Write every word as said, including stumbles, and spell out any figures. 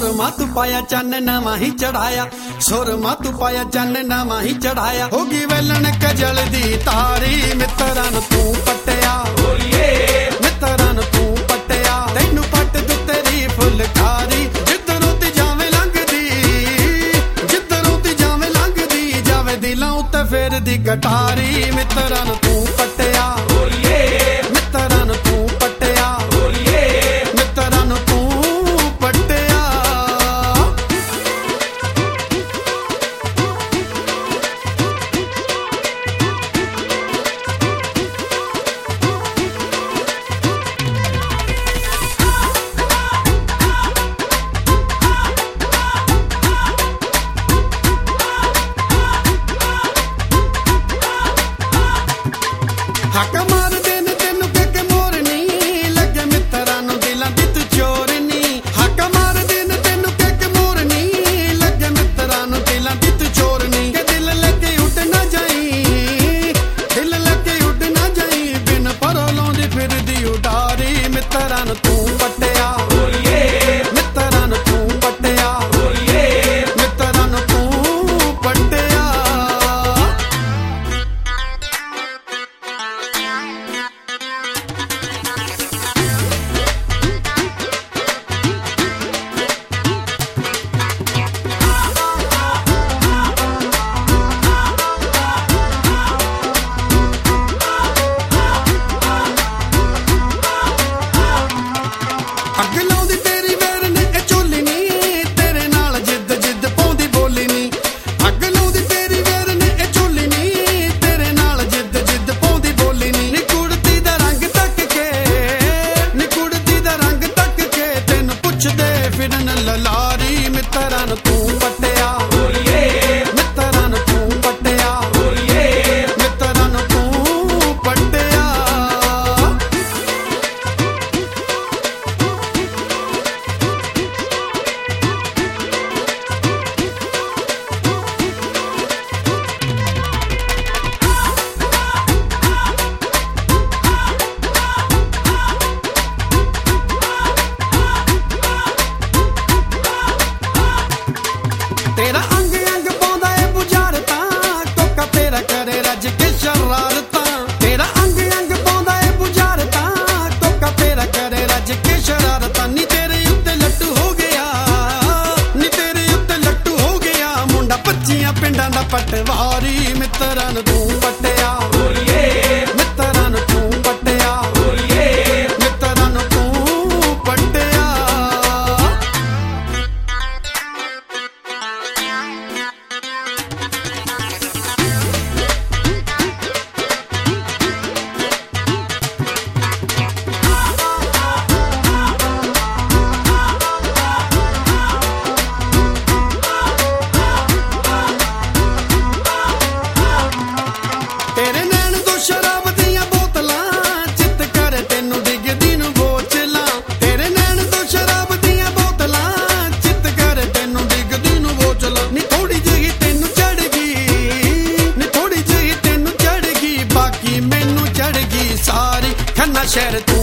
ਸੁਰਮਾ ਤੂੰ ਪਾਇਆ ਚੰਨ ਨਵਾਂ ਹੀ ਚੜਾਇਆ, ਸੁਰਮਾ ਤੂੰ ਪਾਇਆ ਚੰਨ ਨਵਾਂ ਹੀ ਚੜਾਇਆ। ਹੋ ਗਈ ਵੇਲਣ ਕਜਲ ਦੀ ਤਾਰੀ, ਮਿੱਤਰਾਂ ਨੂੰ ਤੂੰ ਪੱਟਿਆ ਬੋਲੀਏ, ਮਿੱਤਰਾਂ ਨੂੰ ਤੂੰ ਪੱਟਿਆ। ਤੈਨੂੰ ਪੱਟ ਦੂ ਤੇਰੀ ਫੁਲਕਾਰੀ, ਜਿੱਧਰੋਂ ਤੀ ਜਾਵੇਂ ਲੰਘਦੀ, ਜਿੱਧਰੋਂ ਤੀ ਜਾਵੇਂ ਲੰਘਦੀ ਜਾਵੇ ਦਿਲਾਂ ਉੱਤੇ ਫੇਰਦੀ ਕਟਾਰੀ। ਮਿੱਤਰਾਂ ਨੂੰ ਤੂੰ ਪੱਟਿਆ ਬੋਲੀਏ, ਮਿੱਤਰਾਂ ਨੂੰ ਤੂੰ ਪੱਟਿਆ ਬੋਲੀਏ, ਮਿੱਤਰਾਂ ਨੂੰ ਤੂੰ ਪੱਟਿਆ। ਹੱਕ ਮਾਰਦੇ ਨੇ ਤੈਨੂੰ ਕਹਿ ਕੇ ਮੋਰਨੀ, ਲੱਗੇ ਮਿੱਤਰਾਂ ਨੂੰ ਦਿਲਾਂ ਦੀ ਤੂੰ ਚੋਰਨੀ। ਹੱਕ ਮਾਰਦੇ ਨੇ ਤੈਨੂੰ ਕਹਿ ਕੇ ਮੋਰਨੀ, ਲੱਗੇ ਮਿੱਤਰਾਂ ਨੂੰ ਦਿਲਾਂ ਦੀ ਤੂੰ ਚੋਰਨੀ। ਕਿ ਦਿਲ ਲੈ ਕੇ ਉੱਡ ਨਾ ਜਾਈ, ਦਿਲ ਲੈ ਕੇ ਉੱਡ ਨਾ ਜਾਈ, ਬਿਨ ਪਰੋਂ ਲਾਉਂਦੀ ਫਿਰਦੀ ਉਡਾਰੀ। ਮਿੱਤਰਾਂ ਨੂੰ ਤੂੰ ਪੱਟਿਆ ਬੋਲੀਏ, ਮਿੱਤਰਾਂ ਨੂੰ ਤੂੰ ਪੱਟਿਆ ਬੋਲੀਏ, ਮਿੱਤਰਾਂ ਨੂੰ ਤੂੰ ਪੱਟਿਆ। ਅੱਗ ਲਾਉਂਦੀ ਤੇਰੀ ਵੈਰ ਨੇ ਇਹ ਝੋਲੀ ਨੀ, ਤੇਰੇ ਨਾਲ ਜਿੱਦ ਜਿੱਦ ਪਾਉਂਦੀ ਬੋਲੀ ਨੀ। ਅੱਗ ਲਾਉਂਦੀ ਤੇਰੀ ਵੈਰ ਨੇ ਇਹ ਝੋਲੀ ਨੀ, ਤੇਰੇ ਨਾਲ ਜਿੱਦ ਜਿੱਦ ਪਾਉਂਦੀ ਬੋਲੀ ਨੀ। ਨੀ ਕੁੜਤੀ ਦਾ ਰੰਗ ਤੱਕ ਕੇ, ਨੀ ਕੁੜਤੀ ਦਾ ਰੰਗ ਤੱਕ ਕੇ, ਤੈਨੂੰ ਪੁੱਛਦੇ ਫਿਰਨ ਲਲਾਰੀ। ਮਿੱਤਰਾਂ ਨੂੰ ਤੂੰ ਪੱਟਿਆ ਬੋਲੀਏ, ਮਿੱਤਰਾਂ ਨੂੰ ਤੂੰ ਪੱਟਿਆ ਬੋਲੀਏ, ਮਿੱਤਰਾਂ ਨੂੰ ਤੂੰ ਪੱਟਿਆ। ਤੇਰਾ ਅੰਗ ਅੰਗ ਪਾਉਂਦਾ ਏ ਬੁਝਾਰਤਾਂ, ਟੋਕਾ ਤੇਰਾ ਕਰੇ ਰੱਜ ਕੇ ਸ਼ਰਾਰਤਾਂ। ਤੇਰਾ ਅੰਗ ਅੰਗ ਪਾਉਂਦਾ ਏ ਬੁਝਾਰਤਾਂ, ਟੋਕਾ ਤੇਰਾ ਕਰੇ ਰੱਜ ਕੇ ਸ਼ਰਾਰਤਾਂ। ਨੀ ਤੇਰੇ ਉੱਤੇ ਲੱਟੂ ਹੋ ਗਿਆ, ਨੀ ਤੇਰੇ ਉੱਤੇ ਲੱਟੂ ਹੋ ਗਿਆ, ਮੁੰਡਾ ਪੱਚੀਆਂ ਪਿੰਡਾਂ ਦਾ ਪਟਵਾਰੀ। ਮਿੱਤਰਾਂ ਨੂੰ ਤੂੰ ਪੱਟਿਆ ਬੋਲੀਏ, ਮਿੱਤਰਾਂ ਨੂੰ ਤੂੰ ਪੱਟਿਆ ਬੋਲੀਏ, ਮਿੱਤਰਾਂ ਨੂੰ ਤੂੰ ਪੱਟਿਆ। ਤੇਰੇ ਨੈਣ ਤੋਂ ਸ਼ਰਾਬ ਦੀਆਂ ਬੋਤਲਾਂ, ਚਿੱਤ ਕਰੇ ਤੈਨੂੰ ਡਿੱਗਦੀ ਨੂੰ ਬੋਚਲਾਂ। ਤੇਰੇ ਨੈਣ ਤੋਂ ਸ਼ਰਾਬ ਦੀਆਂ ਬੋਤਲਾਂ, ਚਿੱਤ ਕਰੇ ਤੈਨੂੰ ਡਿੱਗਦੀ ਨੂੰ ਬੋਚਲਾਂ। ਨੀ ਥੋੜੀ ਜਿਹੀ ਤੈਨੂੰ ਚੜ ਗਈ, ਨੀ ਥੋੜੀ ਜਿਹੀ ਤੈਨੂੰ ਚੜ ਗਈ, ਬਾਕੀ ਮੈਨੂੰ ਚੜ ਗਈ ਸਾਰੀ। ਖੰਨਾ ਸ਼ਹਿਰ ਤੂੰ